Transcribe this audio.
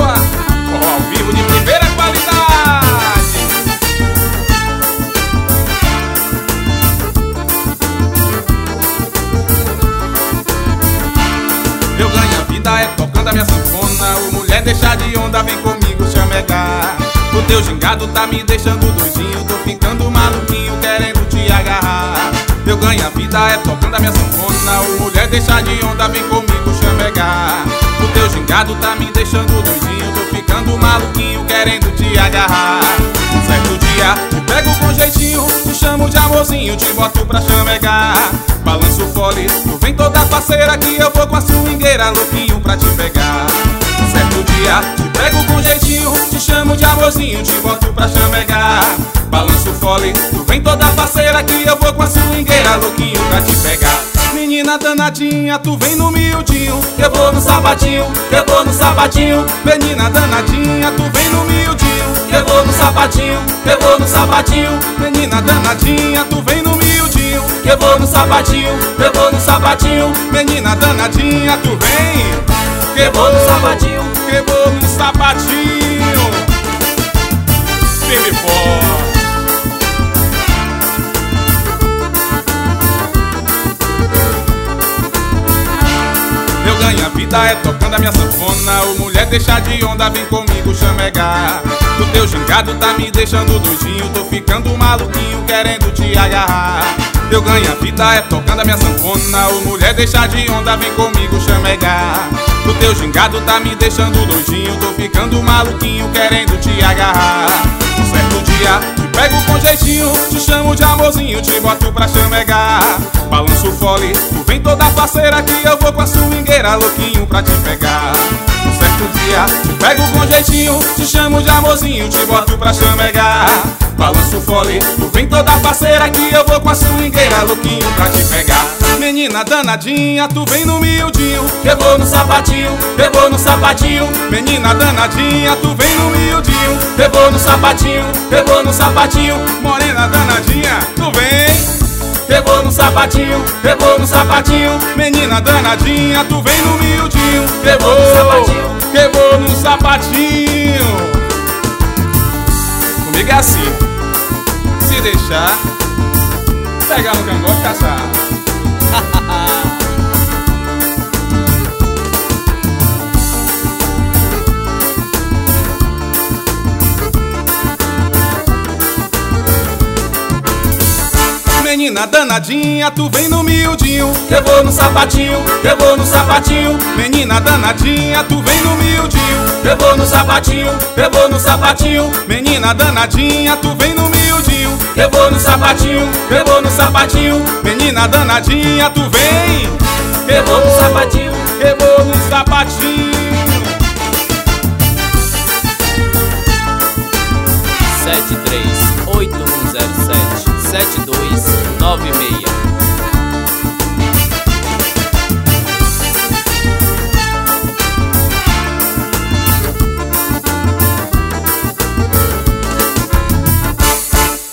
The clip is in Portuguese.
boa, forró ao vivo de primeira qualidade. Eu ganho a vida é tocando a minha sanfona. O mulher deixa de onda, vem comigo chamegar. O teu gingado tá me deixando doidinho, tô ficando maluquinho, querendo te agarrar. Eu ganho a vida é tocando a minha sanfona. O mulher deixa de onda, vem comigo chamegar. O teu gingado tá me deixando doidinho, tô ficando maluquinho, querendo te agarrar. Um certo dia te pego com jeitinho, te chamo de amorzinho, te boto pra chamegar. Balanço o fole, tu vem toda parceira que eu vou com a swingueira, louquinho pra te pegar. Um certo dia te pego com jeitinho, te chamo de amorzinho, te boto pra chamegar. Balanço o fole, tu vem toda parceira que eu vou com a swingueira, louquinho pra te pegar. Menina danadinha, tu vem no miudinho, eu vou no sapatinho, eu vou no sapatinho. Menina danadinha, tu vem no miudinho, eu vou no sapatinho, eu vou no sapatinho. Menina danadinha, tu vem no miudinho, eu vou no sapatinho, eu vou no sapatinho. Menina danadinha, tu vem, que eu vou no sapatinho, que eu vou no sapatinho. Firme forte. Eu ganho a vida é tocando a minha sanfona. O mulher deixa de onda, vem comigo chamegar. O teu gingado tá me deixando doidinho, tô ficando maluquinho, querendo te agarrar. Eu ganho a vida é tocando a minha sanfona. O mulher deixa de onda, vem comigo chamegar. O teu gingado tá me deixando doidinho, tô ficando maluquinho, querendo te agarrar. Um certo dia te pego com jeitinho, te chamo de amorzinho, te boto pra chamegar. Balanço o fole, tu vem toda parceira que eu vou com a swingueira, louquinho pra te pegar. Um certo dia te pego com jeitinho, te chamo de amorzinho, te boto pra chamegar. Balanço o fole, tu vem toda parceira que eu vou com a swingueira, louquinho pra te pegar. Menina danadinha, tu vem no miudinho, eu vou no sapatinho, eu vou no sapatinho. Menina danadinha, tu vem no miudinho, eu vou no sapatinho, eu vou no sapatinho. Morena danadinha, tu vem, eu vou no sapatinho, eu vou no sapatinho. Menina danadinha, tu vem no miudinho, eu vou no sapatinho, eu vou no sapatinho. Comigo é assim, se deixar, pegar no cangote e caçar. Menina danadinha, tu vem no miudinho, eu vou no sapatinho, eu vou no sapatinho. Menina danadinha, tu vem no miudinho, eu vou no sapatinho, eu vou no sapatinho. Menina danadinha, tu vem no miudinho, eu vou no sapatinho, eu vou no sapatinho. Menina danadinha, tu vem, eu vou no sapatinho, eu vou no sapatinho. 7381077296